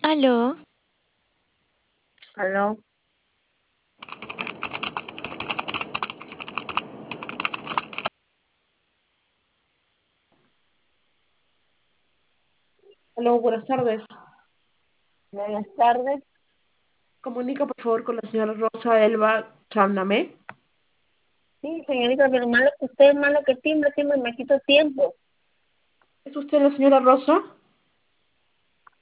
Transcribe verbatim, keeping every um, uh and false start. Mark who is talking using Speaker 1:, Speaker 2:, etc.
Speaker 1: Aló,
Speaker 2: Aló,
Speaker 3: Aló, buenas tardes.
Speaker 2: buenas tardes.
Speaker 3: Comunica por favor con la señora Rosa Elba Chándame.
Speaker 2: Sí, señorita, pero malo que usted, malo que timbre, timbre, me quito tiempo.
Speaker 3: ¿Es usted la señora Rosa?